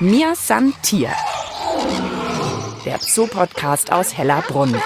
Mir san Tier, der Zoo-Podcast aus Hellerbrunn.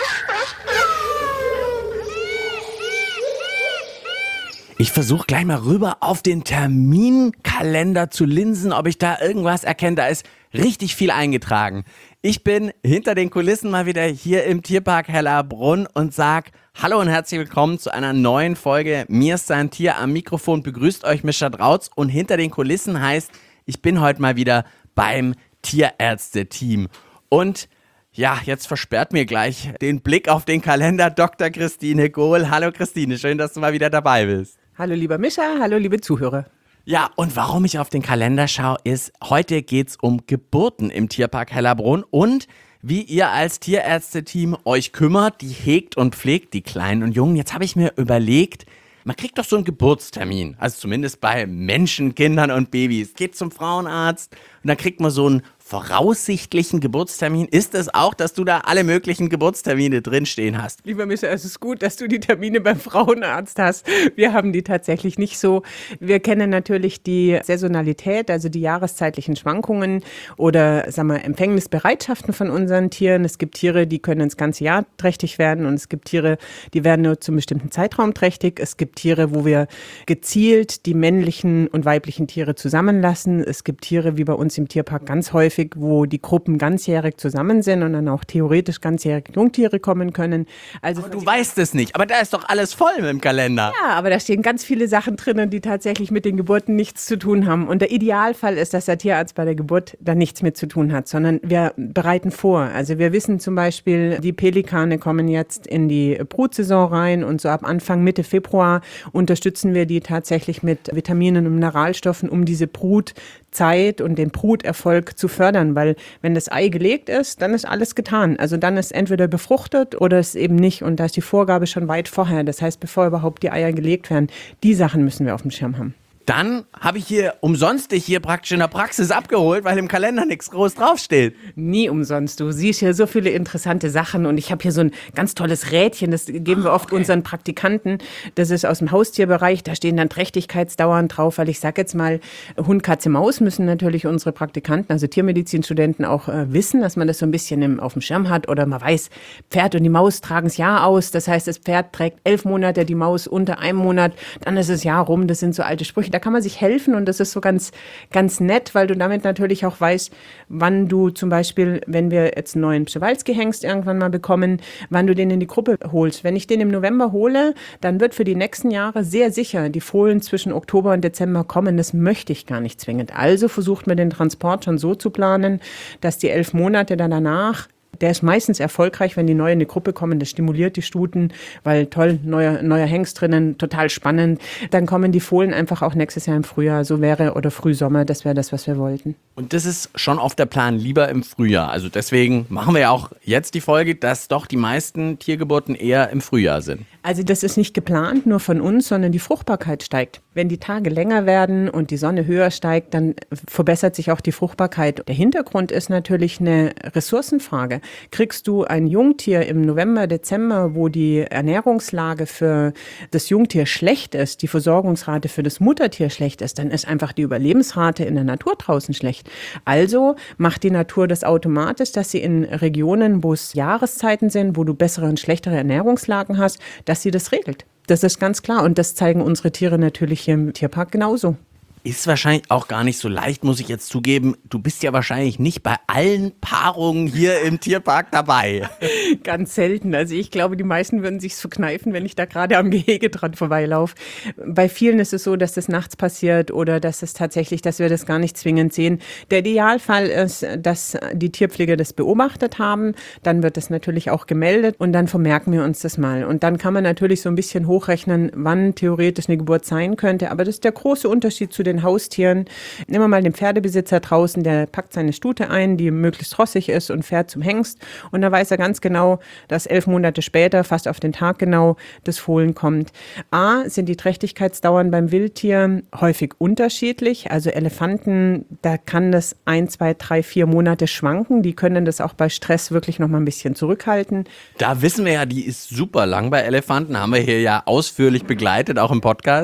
Ich versuche gleich mal rüber auf den Terminkalender zu linsen, ob ich da irgendwas erkenne. Da ist richtig viel eingetragen. Ich bin hinter den Kulissen mal wieder hier im Tierpark Hellerbrunn und sag hallo und herzlich willkommen zu einer neuen Folge Mir san Tier. Am Mikrofon begrüßt euch Mischa Drautz und hinter den Kulissen heißt, ich bin heute mal wieder beim Tierärzte-Team. Und ja, jetzt versperrt mir gleich den Blick auf den Kalender Dr. Christine Gohl. Hallo Christine, schön, dass du mal wieder dabei bist. Hallo lieber Mischa, hallo liebe Zuhörer. Ja, und warum ich auf den Kalender schaue, ist, heute geht's um Geburten im Tierpark Hellerbrunn und wie ihr als Tierärzte-Team euch kümmert, die hegt und pflegt, die Kleinen und Jungen. Jetzt habe ich mir überlegt, man kriegt doch so einen Geburtstermin, also zumindest bei Menschen, Kindern und Babys. Geht zum Frauenarzt und dann kriegt man so einen voraussichtlichen Geburtstermin. Ist es auch, dass du da alle möglichen Geburtstermine drinstehen hast? Lieber Mischa, es ist gut, dass du die Termine beim Frauenarzt hast. Wir haben die tatsächlich nicht so. Wir kennen natürlich die Saisonalität, also die jahreszeitlichen Schwankungen oder sagen wir, Empfängnisbereitschaften von unseren Tieren. Es gibt Tiere, die können das ganze Jahr trächtig werden und es gibt Tiere, die werden nur zum bestimmten Zeitraum trächtig. Es gibt Tiere, wo wir gezielt die männlichen und weiblichen Tiere zusammenlassen. Es gibt Tiere, wie bei uns im Tierpark ganz häufig, wo die Gruppen ganzjährig zusammen sind und dann auch theoretisch ganzjährig Jungtiere kommen können. Also aber du weißt es nicht, aber da ist doch alles voll im Kalender. Ja, aber da stehen ganz viele Sachen drinnen, die tatsächlich mit den Geburten nichts zu tun haben. Und der Idealfall ist, dass der Tierarzt bei der Geburt da nichts mit zu tun hat, sondern wir bereiten vor. Also wir wissen zum Beispiel, die Pelikane kommen jetzt in die Brutsaison rein und so ab Anfang, Mitte Februar unterstützen wir die tatsächlich mit Vitaminen und Mineralstoffen, um diese Brutzeit und den Bruterfolg zu fördern, weil wenn das Ei gelegt ist, dann ist alles getan. Also dann ist entweder befruchtet oder es eben nicht und da ist die Vorgabe schon weit vorher. Das heißt, bevor überhaupt die Eier gelegt werden, die Sachen müssen wir auf dem Schirm haben. Dann habe ich hier umsonst dich hier praktisch in der Praxis abgeholt, weil im Kalender nichts groß draufsteht. Nie umsonst. Du siehst hier so viele interessante Sachen und ich habe hier so ein ganz tolles Rädchen, das geben wir oft unseren Praktikanten. Das ist aus dem Haustierbereich, da stehen dann Trächtigkeitsdauern drauf, weil ich sage jetzt mal, Hund, Katze, Maus müssen natürlich unsere Praktikanten, also Tiermedizinstudenten auch wissen, dass man das so ein bisschen auf dem Schirm hat oder man weiß, Pferd und die Maus tragen das Jahr aus. Das heißt, das Pferd trägt 11 Monate, die Maus unter einem Monat, dann ist das Jahr rum. Das sind so alte Sprüche. Da kann man sich helfen und das ist so ganz, ganz nett, weil du damit natürlich auch weißt, wann du zum Beispiel, wenn wir jetzt einen neuen Przewalski-Hengst irgendwann mal bekommen, wann du den in die Gruppe holst. Wenn ich den im November hole, dann wird für die nächsten Jahre sehr sicher die Fohlen zwischen Oktober und Dezember kommen. Das möchte ich gar nicht zwingend. Also versucht man den Transport schon so zu planen, dass die 11 Monate dann danach, der ist meistens erfolgreich, wenn die neu in die Gruppe kommen. Das stimuliert die Stuten, weil toll, neuer Hengst drinnen, total spannend. Dann kommen die Fohlen einfach auch nächstes Jahr im Frühjahr, so wäre, oder Frühsommer, das wäre das, was wir wollten. Und das ist schon auf der Plan, lieber im Frühjahr. Also deswegen machen wir ja auch jetzt die Folge, dass doch die meisten Tiergeburten eher im Frühjahr sind. Also das ist nicht geplant, nur von uns, sondern die Fruchtbarkeit steigt. Wenn die Tage länger werden und die Sonne höher steigt, dann verbessert sich auch die Fruchtbarkeit. Der Hintergrund ist natürlich eine Ressourcenfrage. Kriegst du ein Jungtier im November, Dezember, wo die Ernährungslage für das Jungtier schlecht ist, die Versorgungsrate für das Muttertier schlecht ist, dann ist einfach die Überlebensrate in der Natur draußen schlecht. Also macht die Natur das automatisch, dass sie in Regionen, wo es Jahreszeiten sind, wo du bessere und schlechtere Ernährungslagen hast, dass sie das regelt. Das ist ganz klar und das zeigen unsere Tiere natürlich hier im Tierpark genauso. Ist wahrscheinlich auch gar nicht so leicht, muss ich jetzt zugeben. Du bist ja wahrscheinlich nicht bei allen Paarungen hier im Tierpark dabei. Ganz selten. Also ich glaube, die meisten würden sich's verkneifen, wenn ich da gerade am Gehege dran vorbeilaufe. Bei vielen ist es so, dass das nachts passiert oder dass wir das gar nicht zwingend sehen. Der Idealfall ist, dass die Tierpfleger das beobachtet haben. Dann wird das natürlich auch gemeldet und dann vermerken wir uns das mal. Und dann kann man natürlich so ein bisschen hochrechnen, wann theoretisch eine Geburt sein könnte. Aber das ist der große Unterschied zu den Haustieren. Nehmen wir mal den Pferdebesitzer draußen, der packt seine Stute ein, die möglichst rossig ist und fährt zum Hengst. Und da weiß er ganz genau, dass 11 Monate später, fast auf den Tag genau, das Fohlen kommt. A, sind die Trächtigkeitsdauern beim Wildtier häufig unterschiedlich. Also Elefanten, da kann das 1, 2, 3, 4 Monate schwanken. Die können das auch bei Stress wirklich noch mal ein bisschen zurückhalten. Da wissen wir ja, die ist super lang bei Elefanten. Haben wir hier ja ausführlich begleitet, auch im Podcast.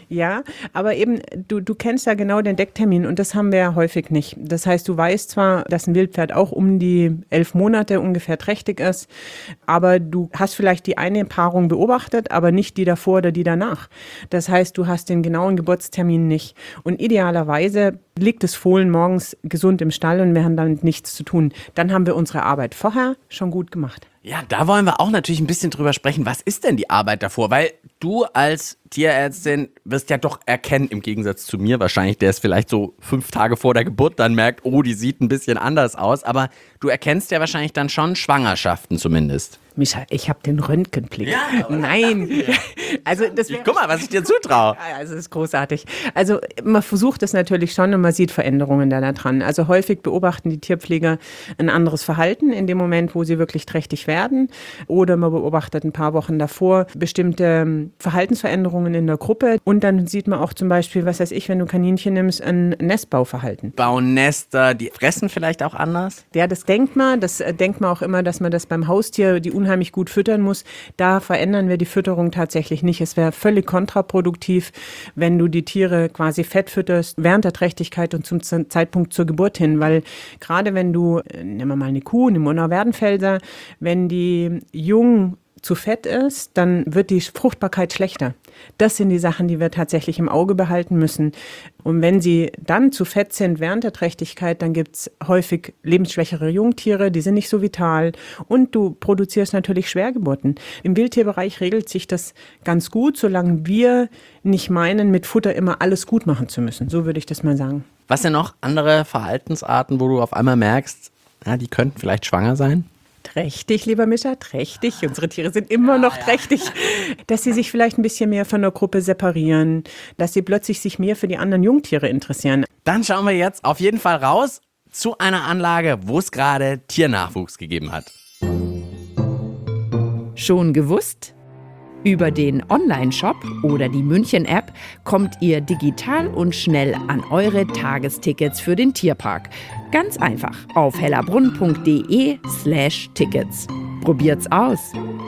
Ja, aber eben, du kennst ja genau den Decktermin und das haben wir ja häufig nicht. Das heißt, du weißt zwar, dass ein Wildpferd auch um die 11 Monate ungefähr trächtig ist, aber du hast vielleicht die eine Paarung beobachtet, aber nicht die davor oder die danach. Das heißt, du hast den genauen Geburtstermin nicht. Und idealerweise liegt das Fohlen morgens gesund im Stall und wir haben damit nichts zu tun. Dann haben wir unsere Arbeit vorher schon gut gemacht. Ja, da wollen wir auch natürlich ein bisschen drüber sprechen. Was ist denn die Arbeit davor? Weil du als Tierärztin wirst ja doch erkennen, im Gegensatz zu mir wahrscheinlich, der es vielleicht so 5 Tage vor der Geburt dann merkt, oh, die sieht ein bisschen anders aus. Aber du erkennst ja wahrscheinlich dann schon Schwangerschaften zumindest. Micha, ich habe den Röntgenblick. Ja, nein. Also das Guck mal, was ich dir zutraue. Also das ist großartig. Also man versucht es natürlich schon und man sieht Veränderungen da dran. Also häufig beobachten die Tierpfleger ein anderes Verhalten in dem Moment, wo sie wirklich trächtig werden. Oder man beobachtet ein paar Wochen davor bestimmte Verhaltensveränderungen in der Gruppe. Und dann sieht man auch zum Beispiel, was weiß ich, wenn du Kaninchen nimmst, ein Nestbauverhalten. Bauen Nester, die fressen vielleicht auch anders? Ja, das denkt man auch immer, dass man das beim Haustier, die unheimlich gut füttern muss. Da verändern wir die Fütterung tatsächlich nicht. Es wäre völlig kontraproduktiv, wenn du die Tiere quasi fett fütterst während der Trächtigkeit und zum Zeitpunkt zur Geburt hin, weil gerade wenn du, nehmen wir mal eine Kuh, eine Monauverdenfelser, wenn die jung zu fett ist, dann wird die Fruchtbarkeit schlechter. Das sind die Sachen, die wir tatsächlich im Auge behalten müssen. Und wenn sie dann zu fett sind während der Trächtigkeit, dann gibt es häufig lebensschwächere Jungtiere, die sind nicht so vital und du produzierst natürlich Schwergeburten. Im Wildtierbereich regelt sich das ganz gut, solange wir nicht meinen, mit Futter immer alles gut machen zu müssen. So würde ich das mal sagen. Was sind noch andere Verhaltensarten, wo du auf einmal merkst, ja, die könnten vielleicht schwanger sein? Trächtig, lieber Mischa, trächtig. Unsere Tiere sind immer noch trächtig. Dass sie sich vielleicht ein bisschen mehr von der Gruppe separieren, dass sie plötzlich sich mehr für die anderen Jungtiere interessieren. Dann schauen wir jetzt auf jeden Fall raus zu einer Anlage, wo es gerade Tiernachwuchs gegeben hat. Schon gewusst? Über den Online-Shop oder die München-App kommt ihr digital und schnell an eure Tagestickets für den Tierpark. Ganz einfach auf hellerbrunn.de/Tickets. Probiert's aus!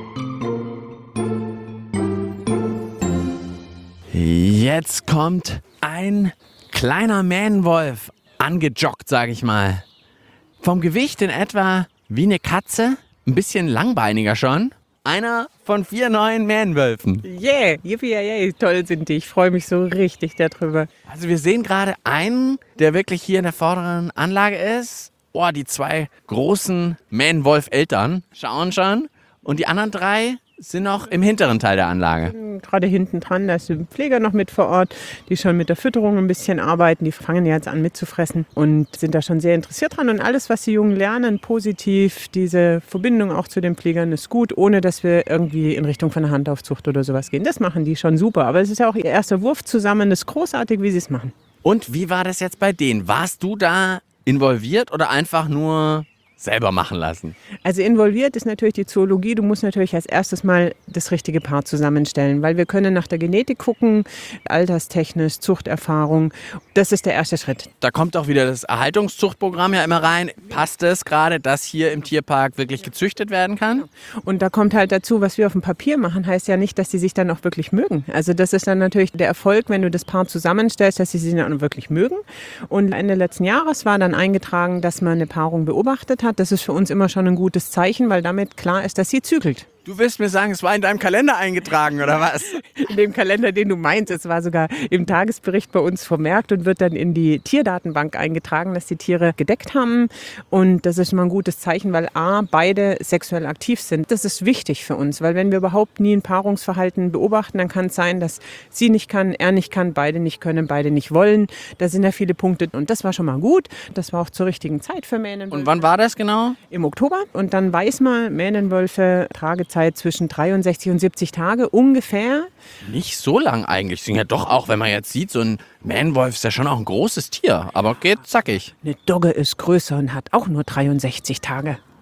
Jetzt kommt ein kleiner Mähnenwolf, angejoggt, sage ich mal. Vom Gewicht in etwa wie eine Katze, ein bisschen langbeiniger schon. Einer von 4 neuen Mähnenwölfen. Yeah, yippie, toll sind die. Ich freue mich so richtig darüber. Also wir sehen gerade einen, der wirklich hier in der vorderen Anlage ist. Oh, die 2 großen Mähnenwolf-Eltern schauen schon. Und die anderen 3 sind noch im hinteren Teil der Anlage. Gerade hinten dran, da ist ein Pfleger noch mit vor Ort, die schon mit der Fütterung ein bisschen arbeiten. Die fangen jetzt an mitzufressen und sind da schon sehr interessiert dran. Und alles, was die Jungen lernen, positiv, diese Verbindung auch zu den Pflegern ist gut, ohne dass wir irgendwie in Richtung von der Handaufzucht oder sowas gehen. Das machen die schon super. Aber es ist ja auch ihr erster Wurf zusammen. Das ist großartig, wie sie es machen. Und wie war das jetzt bei denen? Warst du da involviert oder einfach nur selber machen lassen? Also involviert ist natürlich die Zoologie. Du musst natürlich als erstes mal das richtige Paar zusammenstellen, weil wir können nach der Genetik gucken, alterstechnisch, Zuchterfahrung. Das ist der erste Schritt. Da kommt auch wieder das Erhaltungszuchtprogramm ja immer rein. Passt es gerade, dass hier im Tierpark wirklich gezüchtet werden kann? Und da kommt halt dazu, was wir auf dem Papier machen, heißt ja nicht, dass die sich dann auch wirklich mögen. Also das ist dann natürlich der Erfolg, wenn du das Paar zusammenstellst, dass sie sich dann auch wirklich mögen. Und Ende letzten Jahres war dann eingetragen, dass man eine Paarung beobachtet hat. Das ist für uns immer schon ein gutes Zeichen, weil damit klar ist, dass sie zügelt. Du willst mir sagen, es war in deinem Kalender eingetragen, oder was? In dem Kalender, den du meinst. Es war sogar im Tagesbericht bei uns vermerkt und wird dann in die Tierdatenbank eingetragen, dass die Tiere gedeckt haben. Und das ist mal ein gutes Zeichen, weil A, beide sexuell aktiv sind. Das ist wichtig für uns, weil wenn wir überhaupt nie ein Paarungsverhalten beobachten, dann kann es sein, dass sie nicht kann, er nicht kann, beide nicht können, beide nicht wollen. Da sind ja viele Punkte. Und das war schon mal gut. Das war auch zur richtigen Zeit für Mähnenwölfe. Und wann war das genau? Im Oktober. Und dann weiß man, Mähnenwölfe, Tragezeit zwischen 63 und 70 Tage ungefähr. Nicht so lang eigentlich. Sind ja doch auch, wenn man jetzt sieht, so ein Mähnenwolf ist ja schon auch ein großes Tier. Aber geht zackig. Eine Dogge ist größer und hat auch nur 63 Tage.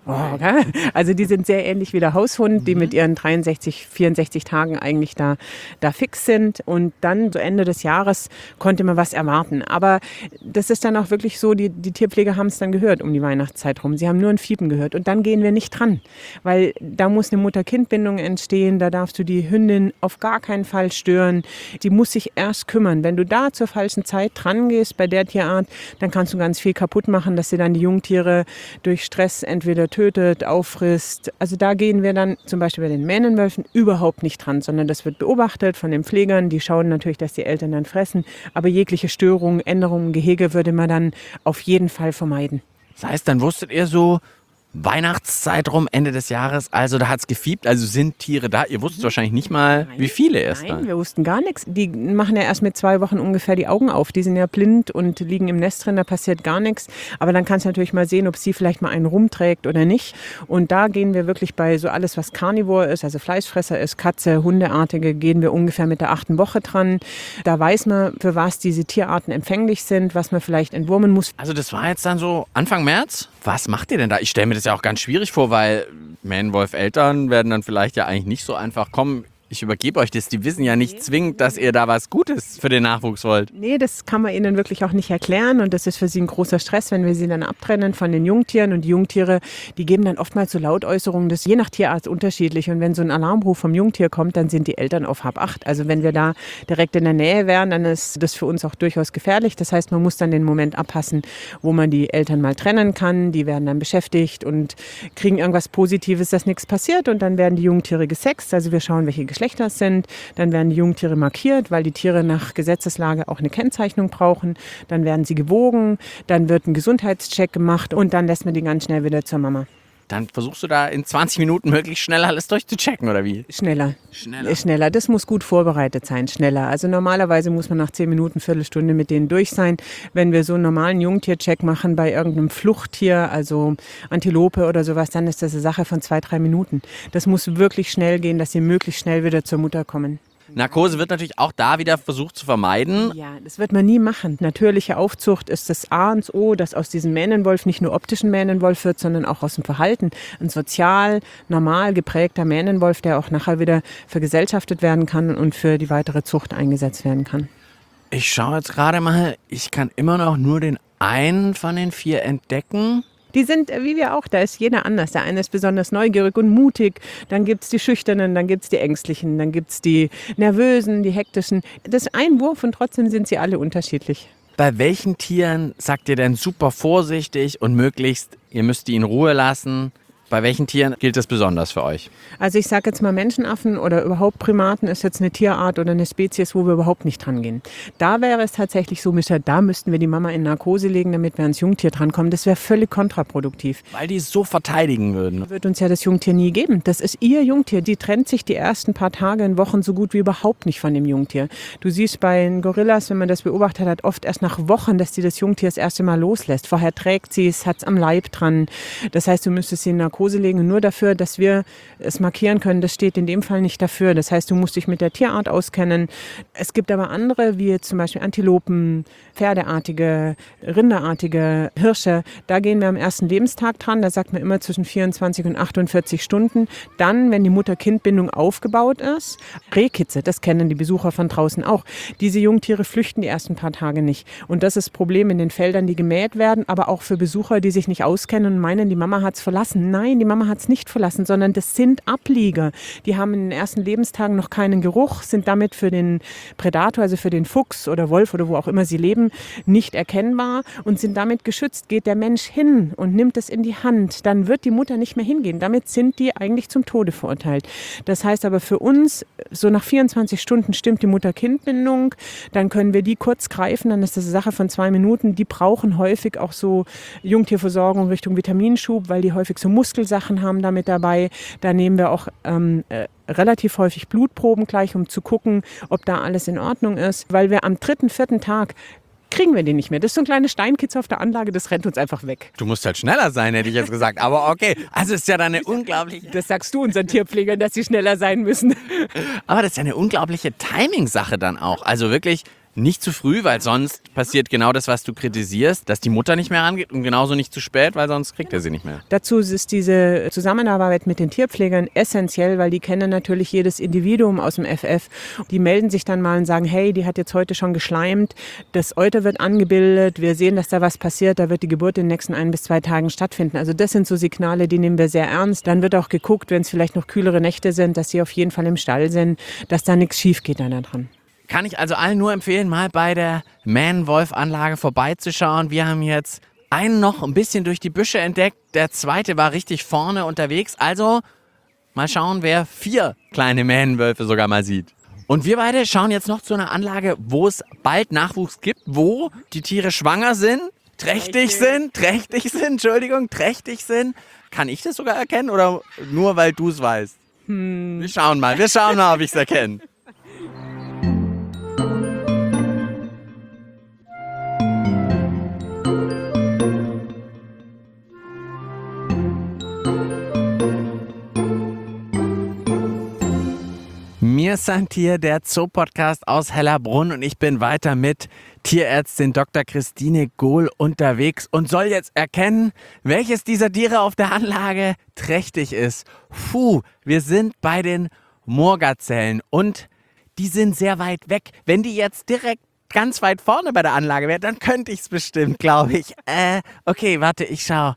Oh, gell? Also die sind sehr ähnlich wie der Haushund, die mit ihren 63, 64 Tagen eigentlich da fix sind. Und dann so Ende des Jahres konnte man was erwarten. Aber das ist dann auch wirklich so, die Tierpfleger haben es dann gehört um die Weihnachtszeit rum. Sie haben nur ein Fiepen gehört. Und dann gehen wir nicht dran, weil da muss eine Mutter-Kind-Bindung entstehen. Da darfst du die Hündin auf gar keinen Fall stören. Die muss sich erst kümmern. Wenn du da zur falschen Zeit dran gehst bei der Tierart, dann kannst du ganz viel kaputt machen, dass sie dann die Jungtiere durch Stress entweder tötet, auffrisst. Also da gehen wir dann zum Beispiel bei den Mähnenwölfen überhaupt nicht dran, sondern das wird beobachtet von den Pflegern. Die schauen natürlich, dass die Eltern dann fressen. Aber jegliche Störungen, Änderungen im Gehege würde man dann auf jeden Fall vermeiden. Das heißt, dann wusstet ihr so, Weihnachtszeit rum, Ende des Jahres, also da hat's gefiebt, also sind Tiere da. Ihr wusstet wahrscheinlich nicht mal, wie viele erst da. Nein, wir wussten gar nichts. Die machen ja erst mit 2 Wochen ungefähr die Augen auf. Die sind ja blind und liegen im Nest drin, da passiert gar nichts. Aber dann kannst du natürlich mal sehen, ob sie vielleicht mal einen rumträgt oder nicht. Und da gehen wir wirklich bei so alles, was Carnivore ist, also Fleischfresser ist, Katze, Hundeartige, gehen wir ungefähr mit der 8. Woche dran. Da weiß man, für was diese Tierarten empfänglich sind, was man vielleicht entwurmen muss. Also das war jetzt dann so Anfang März. Was macht ihr denn da? Ich stelle mir das ja auch ganz schwierig vor, weil Mähnenwolf-Eltern werden dann vielleicht ja eigentlich nicht so einfach kommen. Ich übergebe euch das. Die wissen ja nicht zwingend, dass ihr da was Gutes für den Nachwuchs wollt. Nee, das kann man ihnen wirklich auch nicht erklären. Und das ist für sie ein großer Stress, wenn wir sie dann abtrennen von den Jungtieren. Und die Jungtiere, die geben dann oftmals so Lautäußerungen. Das ist je nach Tierart unterschiedlich. Und wenn so ein Alarmruf vom Jungtier kommt, dann sind die Eltern auf Hab-Acht. Also wenn wir da direkt in der Nähe wären, dann ist das für uns auch durchaus gefährlich. Das heißt, man muss dann den Moment abpassen, wo man die Eltern mal trennen kann. Die werden dann beschäftigt und kriegen irgendwas Positives, dass nichts passiert. Und dann werden die Jungtiere gesext. Also wir schauen, welche Geschlechter es sind. Dann werden die Jungtiere markiert, weil die Tiere nach Gesetzeslage auch eine Kennzeichnung brauchen. Dann werden sie gewogen, dann wird ein Gesundheitscheck gemacht und dann lässt man die ganz schnell wieder zur Mama. Dann versuchst du da in 20 Minuten möglichst schnell alles durchzuchecken, oder wie? Schneller. Das muss gut vorbereitet sein, schneller. Also normalerweise muss man nach 10 Minuten, Viertelstunde mit denen durch sein. Wenn wir so einen normalen Jungtiercheck machen bei irgendeinem Fluchttier, also Antilope oder sowas, dann ist das eine Sache von 2-3 Minuten. Das muss wirklich schnell gehen, dass sie möglichst schnell wieder zur Mutter kommen. Narkose wird natürlich auch da wieder versucht zu vermeiden. Ja, das wird man nie machen. Natürliche Aufzucht ist das A und O, dass aus diesem Mähnenwolf nicht nur optischen Mähnenwolf wird, sondern auch aus dem Verhalten. Ein sozial, normal geprägter Mähnenwolf, der auch nachher wieder vergesellschaftet werden kann und für die weitere Zucht eingesetzt werden kann. Ich schaue jetzt gerade mal, ich kann immer noch nur den einen von den 4 entdecken. Die sind wie wir auch, da ist jeder anders. Der eine ist besonders neugierig und mutig, dann gibt es die Schüchternen, dann gibt es die Ängstlichen, dann gibt es die Nervösen, die Hektischen. Das ist ein Wurf und trotzdem sind sie alle unterschiedlich. Bei welchen Tieren sagt ihr denn super vorsichtig und möglichst, ihr müsst die in Ruhe lassen? Bei welchen Tieren gilt das besonders für euch? Also ich sage jetzt mal Menschenaffen oder überhaupt Primaten ist jetzt eine Tierart oder eine Spezies, wo wir überhaupt nicht dran gehen. Da wäre es tatsächlich so, Micha, da müssten wir die Mama in Narkose legen, damit wir ans Jungtier drankommen. Das wäre völlig kontraproduktiv. Weil die es so verteidigen würden. Wird uns ja das Jungtier nie geben. Das ist ihr Jungtier. Die trennt sich die ersten paar Tage in Wochen so gut wie überhaupt nicht von dem Jungtier. Du siehst bei den Gorillas, wenn man das beobachtet hat, oft erst nach Wochen, dass die das Jungtier das erste Mal loslässt. Vorher trägt sie es, hat es am Leib dran. Das heißt, du müsstest sie in Narkose legen und nur dafür, dass wir es markieren können. Das steht in dem Fall nicht dafür. Das heißt, du musst dich mit der Tierart auskennen. Es gibt aber andere, wie jetzt zum Beispiel Antilopen, Pferdeartige, Rinderartige, Hirsche. Da gehen wir am ersten Lebenstag dran. Da sagt man immer zwischen 24 und 48 Stunden. Dann, wenn die Mutter-Kind-Bindung aufgebaut ist, Rehkitze, das kennen die Besucher von draußen auch. Diese Jungtiere flüchten die ersten paar Tage nicht. Und das ist das Problem in den Feldern, die gemäht werden, aber auch für Besucher, die sich nicht auskennen und meinen, die Mama hat es verlassen. Nein, die Mama hat es nicht verlassen, sondern das sind Ablieger. Die haben in den ersten Lebenstagen noch keinen Geruch, sind damit für den Prädator, also für den Fuchs oder Wolf oder wo auch immer sie leben, nicht erkennbar und sind damit geschützt. Geht der Mensch hin und nimmt es in die Hand, dann wird die Mutter nicht mehr hingehen. Damit sind die eigentlich zum Tode verurteilt. Das heißt aber für uns, so nach 24 Stunden stimmt die Mutter-Kind-Bindung, dann können wir die kurz greifen, dann ist das eine Sache von 2 Minuten. Die brauchen häufig auch so Jungtierversorgung Richtung Vitaminschub, weil die häufig so Muskelsachen haben damit dabei. Da nehmen wir auch relativ häufig Blutproben gleich, um zu gucken, ob da alles in Ordnung ist. Weil wir am 3., 4. Tag kriegen wir den nicht mehr. Das ist so ein kleines Steinkitz auf der Anlage, das rennt uns einfach weg. Du musst halt schneller sein, hätte ich jetzt gesagt. Aber okay, also es ist ja dann eine unglaubliche... Das sagst du unseren Tierpflegern, dass sie schneller sein müssen. Aber das ist ja eine unglaubliche Timing-Sache dann auch. Also wirklich nicht zu früh, weil sonst passiert genau das, was du kritisierst, dass die Mutter nicht mehr rangeht und genauso nicht zu spät, weil sonst kriegt er sie nicht mehr. Dazu ist diese Zusammenarbeit mit den Tierpflegern essentiell, weil die kennen natürlich jedes Individuum aus dem FF. Die melden sich dann mal und sagen, hey, die hat jetzt heute schon geschleimt, das Euter wird angebildet, wir sehen, dass da was passiert, da wird die Geburt in den nächsten 1 bis 2 Tagen stattfinden. Also das sind so Signale, die nehmen wir sehr ernst. Dann wird auch geguckt, wenn es vielleicht noch kühlere Nächte sind, dass sie auf jeden Fall im Stall sind, dass da nichts schief geht dann da dran. Kann ich also allen nur empfehlen, mal bei der Man-Wolf-Anlage vorbeizuschauen. Wir haben jetzt einen noch ein bisschen durch die Büsche entdeckt, der zweite war richtig vorne unterwegs. Also mal schauen, wer 4 kleine Man-Wölfe sogar mal sieht. Und wir beide schauen jetzt noch zu einer Anlage, wo es bald Nachwuchs gibt, wo die Tiere schwanger sind, trächtig sind. Kann ich das sogar erkennen oder nur, weil du es weißt? Wir schauen mal, ob ich es erkenne. Mir sind hier der Zoo-Podcast aus Hellerbrunn und ich bin weiter mit Tierärztin Dr. Christine Gohl unterwegs und soll jetzt erkennen, welches dieser Tiere auf der Anlage trächtig ist. Wir sind bei den Moorgazellen und die sind sehr weit weg. Wenn die jetzt direkt ganz weit vorne bei der Anlage wäre, dann könnte ich es bestimmt, glaube ich. Okay, warte, ich schau.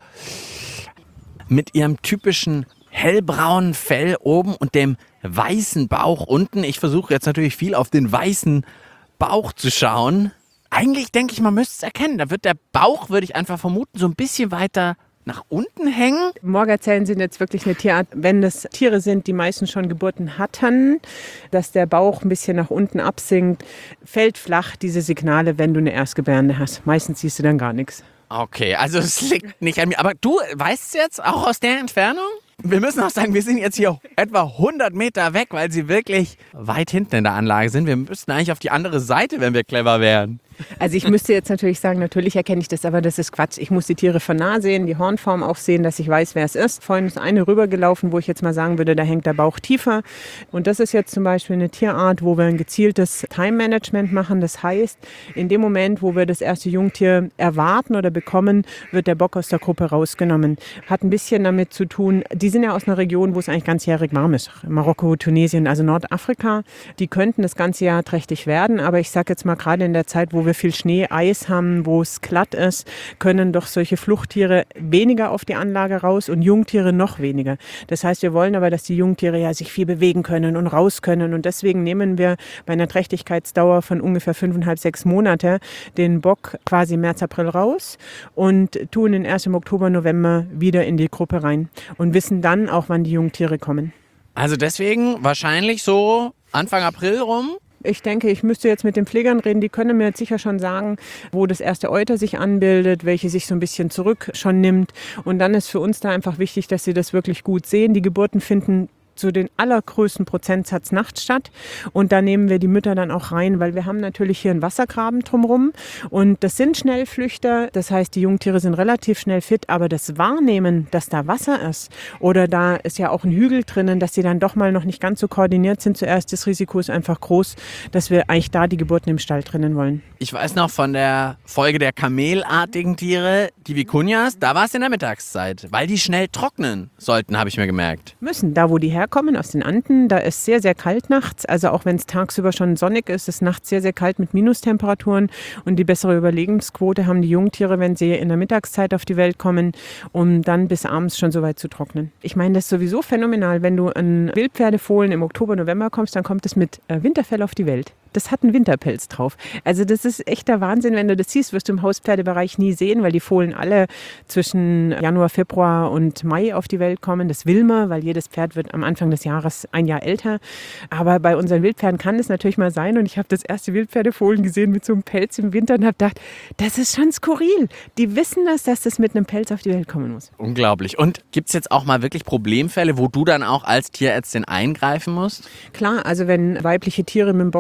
Mit ihrem typischen hellbraunen Fell oben und dem weißen Bauch unten. Ich versuche jetzt natürlich viel auf den weißen Bauch zu schauen. Eigentlich denke ich, man müsste es erkennen. Da wird der Bauch, würde ich einfach vermuten, so ein bisschen weiter nach unten hängen. Moorgazellen sind jetzt wirklich eine Tierart, wenn das Tiere sind, die meisten schon Geburten hatten, dass der Bauch ein bisschen nach unten absinkt, fällt flach diese Signale, wenn du eine Erstgebärende hast. Meistens siehst du dann gar nichts. Okay, also es liegt nicht an mir. Aber du weißt es jetzt auch aus der Entfernung? Wir müssen auch sagen, wir sind jetzt hier etwa 100 Meter weg, weil sie wirklich weit hinten in der Anlage sind. Wir müssten eigentlich auf die andere Seite, wenn wir clever wären. Also ich müsste jetzt natürlich sagen, natürlich erkenne ich das, aber das ist Quatsch. Ich muss die Tiere von nah sehen, die Hornform auch sehen, dass ich weiß, wer es ist. Vorhin ist eine rübergelaufen, wo ich jetzt mal sagen würde, da hängt der Bauch tiefer. Und das ist jetzt zum Beispiel eine Tierart, wo wir ein gezieltes Time-Management machen. Das heißt, in dem Moment, wo wir das erste Jungtier erwarten oder bekommen, wird der Bock aus der Gruppe rausgenommen. Hat ein bisschen damit zu tun, die sind ja aus einer Region, wo es eigentlich ganzjährig warm ist. Marokko, Tunesien, also Nordafrika. Die könnten das ganze Jahr trächtig werden, aber ich sage jetzt mal gerade in der Zeit, wo wir viel Schnee, Eis haben, wo es glatt ist, können doch solche Fluchttiere weniger auf die Anlage raus und Jungtiere noch weniger. Das heißt, wir wollen aber, dass die Jungtiere ja sich viel bewegen können und raus können und deswegen nehmen wir bei einer Trächtigkeitsdauer von ungefähr 5,5, 6 Monate den Bock quasi März, April raus und tun ihn erst im Oktober, November wieder in die Gruppe rein und wissen dann auch, wann die Jungtiere kommen. Also deswegen wahrscheinlich so Anfang April rum? Ich denke, ich müsste jetzt mit den Pflegern reden, die können mir jetzt sicher schon sagen, wo das erste Euter sich anbildet, welche sich so ein bisschen zurück schon nimmt. Und dann ist für uns da einfach wichtig, dass sie das wirklich gut sehen. Die Geburten finden zu den allergrößten Prozentsatz nachts statt. Und da nehmen wir die Mütter dann auch rein, weil wir haben natürlich hier einen Wassergraben drumherum. Und das sind Schnellflüchter. Das heißt, die Jungtiere sind relativ schnell fit. Aber das Wahrnehmen, dass da Wasser ist oder da ist ja auch ein Hügel drinnen, dass sie dann doch mal noch nicht ganz so koordiniert sind zuerst, das Risiko ist einfach groß, dass wir eigentlich da die Geburten im Stall drinnen wollen. Ich weiß noch von der Folge der kamelartigen Tiere, die Vikunjas, da war es in der Mittagszeit, weil die schnell trocknen sollten, habe ich mir gemerkt. Müssen, da wo die herkommen, aus den Anden, da ist sehr, sehr kalt nachts. Also auch wenn es tagsüber schon sonnig ist, ist nachts sehr, sehr kalt mit Minustemperaturen. Und die bessere Überlebensquote haben die Jungtiere, wenn sie in der Mittagszeit auf die Welt kommen, um dann bis abends schon so weit zu trocknen. Ich meine, das ist sowieso phänomenal. Wenn du an Wildpferdefohlen im Oktober, November kommst, dann kommt es mit Winterfell auf die Welt. Das hat einen Winterpelz drauf. Also das ist echter Wahnsinn. Wenn du das siehst, wirst du im Hauspferdebereich nie sehen, weil die Fohlen alle zwischen Januar, Februar und Mai auf die Welt kommen. Das will man, weil jedes Pferd wird am Anfang des Jahres ein Jahr älter. Aber bei unseren Wildpferden kann es natürlich mal sein. Und ich habe das erste Wildpferdefohlen gesehen mit so einem Pelz im Winter und habe gedacht, das ist schon skurril. Die wissen das, dass das mit einem Pelz auf die Welt kommen muss. Unglaublich. Und gibt es jetzt auch mal wirklich Problemfälle, wo du dann auch als Tierärztin eingreifen musst? Klar, also wenn weibliche Tiere mit dem Bock zusammen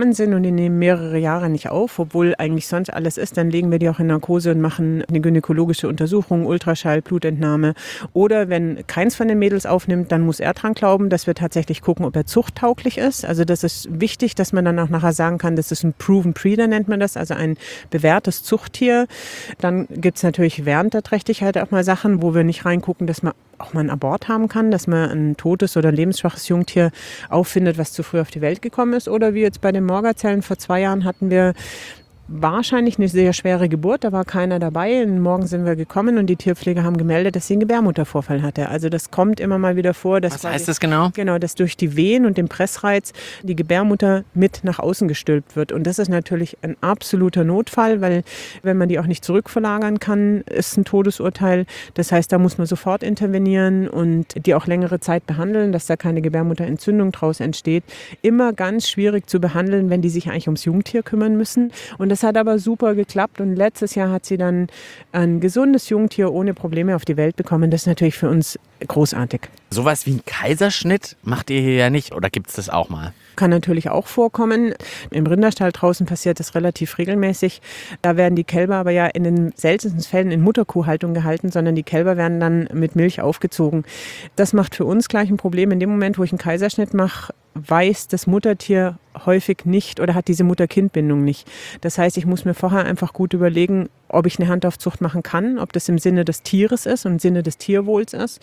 zusammen sind und die nehmen mehrere Jahre nicht auf, obwohl eigentlich sonst alles ist, dann legen wir die auch in Narkose und machen eine gynäkologische Untersuchung, Ultraschall, Blutentnahme. Oder wenn keins von den Mädels aufnimmt, dann muss er dran glauben, dass wir tatsächlich gucken, ob er zuchttauglich ist. Also das ist wichtig, dass man dann auch nachher sagen kann, das ist ein Proven Breeder, nennt man das, also ein bewährtes Zuchttier. Dann gibt es natürlich während der Trächtigkeit auch mal Sachen, wo wir nicht reingucken, dass man auch mal einen Abort haben kann, dass man ein totes oder lebensschwaches Jungtier auffindet, was zu früh auf die Welt gekommen ist. Oder wie jetzt bei den Morgazellen vor 2 Jahren hatten wir wahrscheinlich eine sehr schwere Geburt, da war keiner dabei. Morgen sind wir gekommen und die Tierpfleger haben gemeldet, dass sie einen Gebärmuttervorfall hatte. Also das kommt immer mal wieder vor. Was heißt das genau? Genau, dass durch die Wehen und den Pressreiz die Gebärmutter mit nach außen gestülpt wird. Und das ist natürlich ein absoluter Notfall, weil wenn man die auch nicht zurückverlagern kann, ist ein Todesurteil. Das heißt, da muss man sofort intervenieren und die auch längere Zeit behandeln, dass da keine Gebärmutterentzündung draus entsteht. Immer ganz schwierig zu behandeln, wenn die sich eigentlich ums Jungtier kümmern müssen. Und das hat aber super geklappt und letztes Jahr hat sie dann ein gesundes Jungtier ohne Probleme auf die Welt bekommen. Das ist natürlich für uns großartig. Sowas wie ein Kaiserschnitt macht ihr hier ja nicht, oder gibt es das auch mal? Kann natürlich auch vorkommen. Im Rinderstall draußen passiert das relativ regelmäßig. Da werden die Kälber aber ja in den seltensten Fällen in Mutterkuhhaltung gehalten, sondern die Kälber werden dann mit Milch aufgezogen. Das macht für uns gleich ein Problem. In dem Moment, wo ich einen Kaiserschnitt mache, weiß das Muttertier häufig nicht oder hat diese Mutter-Kind-Bindung nicht. Das heißt, ich muss mir vorher einfach gut überlegen, ob ich eine Handaufzucht machen kann, ob das im Sinne des Tieres ist und im Sinne des Tierwohls ist.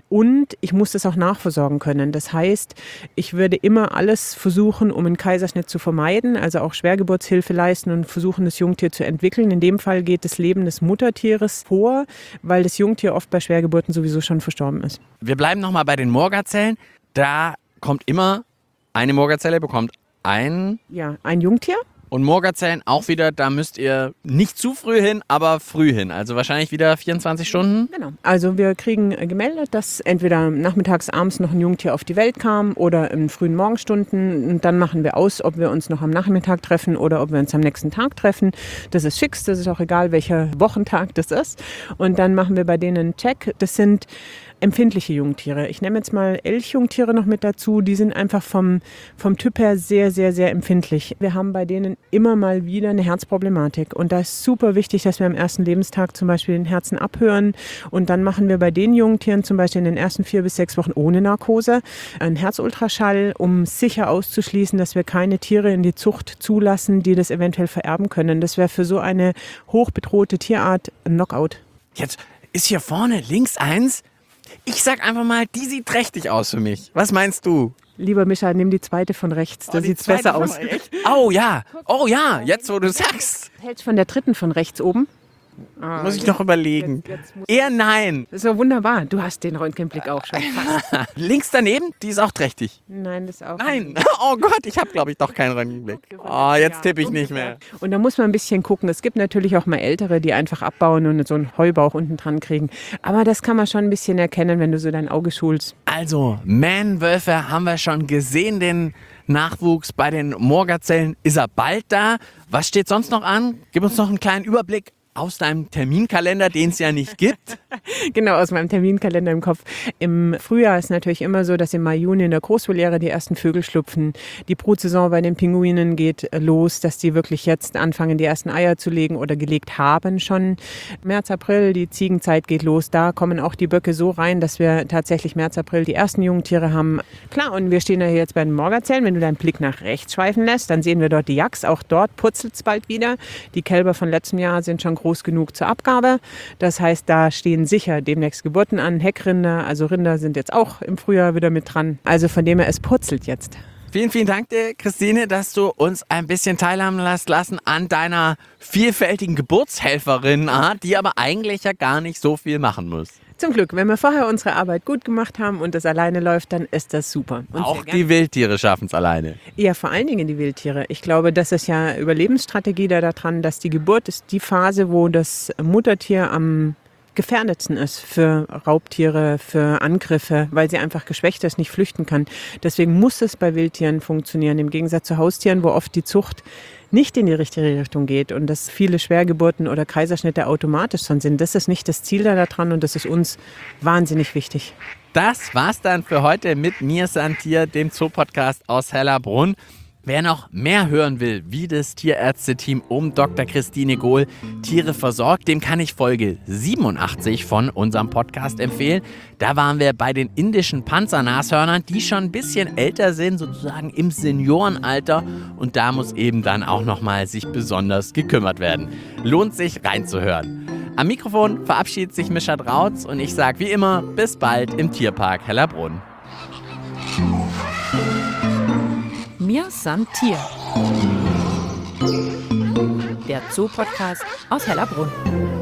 Und ich muss das auch nachversorgen können. Das heißt, ich würde immer alles versuchen, um einen Kaiserschnitt zu vermeiden, also auch Schwergeburtshilfe leisten und versuchen, das Jungtier zu entwickeln. In dem Fall geht das Leben des Muttertieres vor, weil das Jungtier oft bei Schwergeburten sowieso schon verstorben ist. Wir bleiben nochmal bei den Morgazellen. Da kommt immer eine Morgazelle, bekommt ein Jungtier. Und Morgazellen auch wieder, da müsst ihr nicht zu früh hin, aber früh hin. Also wahrscheinlich wieder 24 Stunden. Genau. Also wir kriegen gemeldet, dass entweder nachmittags, abends noch ein Jungtier auf die Welt kam oder in frühen Morgenstunden. Und dann machen wir aus, ob wir uns noch am Nachmittag treffen oder ob wir uns am nächsten Tag treffen. Das ist fix, das ist auch egal, welcher Wochentag das ist. Und dann machen wir bei denen einen Check. Das sind empfindliche Jungtiere. Ich nehme jetzt mal Elchjungtiere noch mit dazu. Die sind einfach vom Typ her sehr, sehr, sehr empfindlich. Wir haben bei denen immer mal wieder eine Herzproblematik. Und da ist super wichtig, dass wir am ersten Lebenstag zum Beispiel den Herzen abhören. Und dann machen wir bei den Jungtieren zum Beispiel in den ersten 4 bis 6 Wochen ohne Narkose einen Herzultraschall, um sicher auszuschließen, dass wir keine Tiere in die Zucht zulassen, die das eventuell vererben können. Das wäre für so eine hochbedrohte Tierart ein Knockout. Jetzt ist hier vorne links eins. Ich sag einfach mal, die sieht trächtig aus für mich. Was meinst du? Lieber Micha, nimm die zweite von rechts, da sieht es besser aus. Oh ja, jetzt wo du sagst. Hältst von der dritten von rechts oben? Muss ich noch überlegen. Eher nein. Das ist doch wunderbar. Du hast den Röntgenblick auch schon fast. Links daneben, die ist auch trächtig. Nein, das auch. Nein. Oh Gott, ich habe, glaube ich, doch keinen Röntgenblick. Oh, jetzt tippe ich nicht mehr. Und da muss man ein bisschen gucken. Es gibt natürlich auch mal Ältere, die einfach abbauen und so einen Heubauch unten dran kriegen. Aber das kann man schon ein bisschen erkennen, wenn du so dein Auge schulst. Also, Mähnenwölfe haben wir schon gesehen, den Nachwuchs bei den Morgazellen. Ist er bald da? Was steht sonst noch an? Gib uns noch einen kleinen Überblick aus deinem Terminkalender, den es ja nicht gibt. Genau, aus meinem Terminkalender im Kopf. Im Frühjahr ist natürlich immer so, dass im Mai, Juni in der Großvoliere die ersten Vögel schlüpfen. Die Brutsaison bei den Pinguinen geht los, dass die wirklich jetzt anfangen, die ersten Eier zu legen oder gelegt haben schon. März, April, die Ziegenzeit geht los. Da kommen auch die Böcke so rein, dass wir tatsächlich März, April die ersten Jungtiere haben. Klar, und wir stehen ja hier jetzt bei den Morgazellen. Wenn du deinen Blick nach rechts schweifen lässt, dann sehen wir dort die Yaks. Auch dort putzelt es bald wieder. Die Kälber von letztem Jahr sind schon groß genug zur Abgabe. Das heißt, da stehen sicher demnächst Geburten an. Heckrinder, also Rinder sind jetzt auch im Frühjahr wieder mit dran. Also von dem her, es putzelt jetzt. Vielen, vielen Dank dir, Christine, dass du uns ein bisschen teilhaben lassen an deiner vielfältigen Geburtshelferin, die aber eigentlich ja gar nicht so viel machen muss. Zum Glück, wenn wir vorher unsere Arbeit gut gemacht haben und das alleine läuft, dann ist das super. Und auch die Wildtiere schaffen es alleine. Ja, vor allen Dingen die Wildtiere. Ich glaube, das ist ja Überlebensstrategie daran, dass die Geburt ist die Phase, wo das Muttertier am gefährdetsten ist für Raubtiere, für Angriffe, weil sie einfach geschwächt ist, nicht flüchten kann. Deswegen muss es bei Wildtieren funktionieren, im Gegensatz zu Haustieren, wo oft die Zucht nicht in die richtige Richtung geht und dass viele Schwergeburten oder Kaiserschnitte automatisch schon sind. Das ist nicht das Ziel daran und das ist uns wahnsinnig wichtig. Das war's dann für heute mit mir, Santier, dem Zoo-Podcast aus Hellerbrunn. Wer noch mehr hören will, wie das Tierärzteteam um Dr. Christine Gohl Tiere versorgt, dem kann ich Folge 87 von unserem Podcast empfehlen. Da waren wir bei den indischen Panzernashörnern, die schon ein bisschen älter sind, sozusagen im Seniorenalter. Und da muss eben dann auch nochmal sich besonders gekümmert werden. Lohnt sich reinzuhören. Am Mikrofon verabschiedet sich Mischa Drautz und ich sage wie immer, bis bald im Tierpark Hellerbrunn. Mir san Tier. Der Zoo-Podcast aus Hellerbrunn.